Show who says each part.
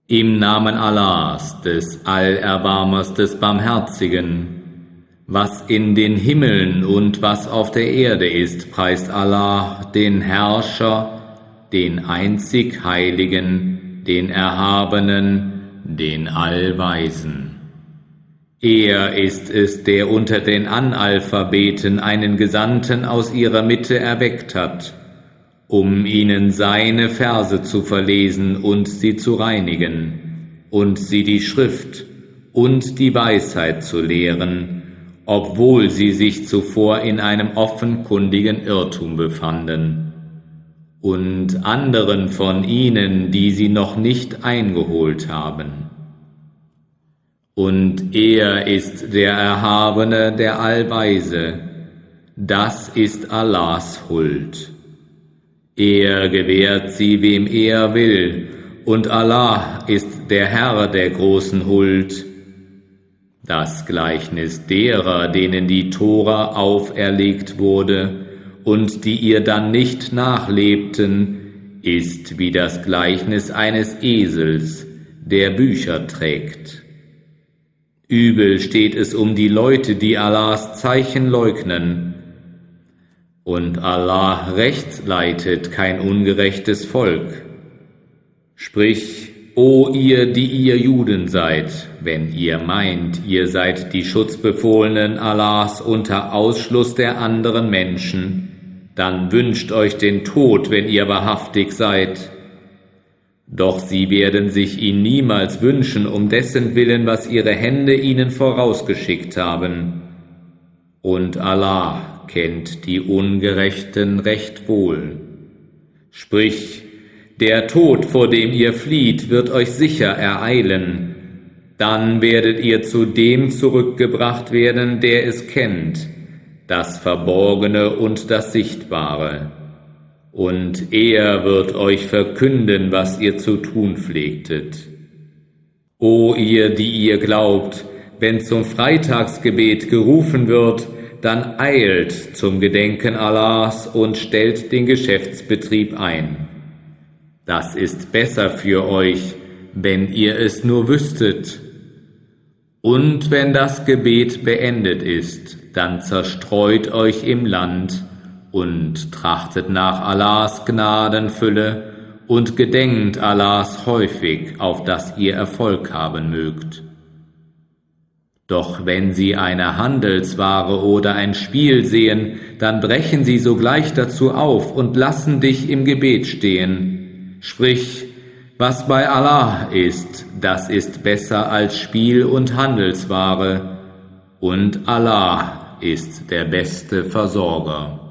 Speaker 1: Im Namen Allahs, des Allerbarmers, des Barmherzigen. Was in den Himmeln und was auf der Erde ist, preist Allah, den Herrscher, den einzig Heiligen, den Erhabenen, den Allweisen. Er ist es, der unter den Analphabeten einen Gesandten aus ihrer Mitte erweckt hat, um ihnen seine Verse zu verlesen und sie zu reinigen, und sie die Schrift und die Weisheit zu lehren, obwohl sie sich zuvor in einem offenkundigen Irrtum befanden, und anderen von ihnen, die sie noch nicht eingeholt haben. Und er ist der Erhabene, der Allweise, das ist Allahs Huld. Er gewährt sie, wem er will, und Allah ist der Herr der großen Huld. Das Gleichnis derer, denen die Tora auferlegt wurde und die ihr dann nicht nachlebten, ist wie das Gleichnis eines Esels, der Bücher trägt. Übel steht es um die Leute, die Allahs Zeichen leugnen. Und Allah rechtsleitet kein ungerechtes Volk. Sprich, o ihr, die ihr Juden seid, wenn ihr meint, ihr seid die Schutzbefohlenen Allahs unter Ausschluss der anderen Menschen, dann wünscht euch den Tod, wenn ihr wahrhaftig seid. Doch sie werden sich ihn niemals wünschen, um dessen Willen, was ihre Hände ihnen vorausgeschickt haben. Und Allah kennt die Ungerechten recht wohl. Sprich, der Tod, vor dem ihr flieht, wird euch sicher ereilen. Dann werdet ihr zu dem zurückgebracht werden, der es kennt, das Verborgene und das Sichtbare. Und er wird euch verkünden, was ihr zu tun pflegtet. O ihr, die ihr glaubt, wenn zum Freitagsgebet gerufen wird, dann eilt zum Gedenken Allahs und stellt den Geschäftsbetrieb ein. Das ist besser für euch, wenn ihr es nur wüsstet. Und wenn das Gebet beendet ist, dann zerstreut euch im Land und trachtet nach Allahs Gnadenfülle und gedenkt Allahs häufig, auf dass ihr Erfolg haben mögt. Doch wenn sie eine Handelsware oder ein Spiel sehen, dann brechen sie sogleich dazu auf und lassen dich im Gebet stehen. Sprich, was bei Allah ist, das ist besser als Spiel und Handelsware, und Allah ist der beste Versorger.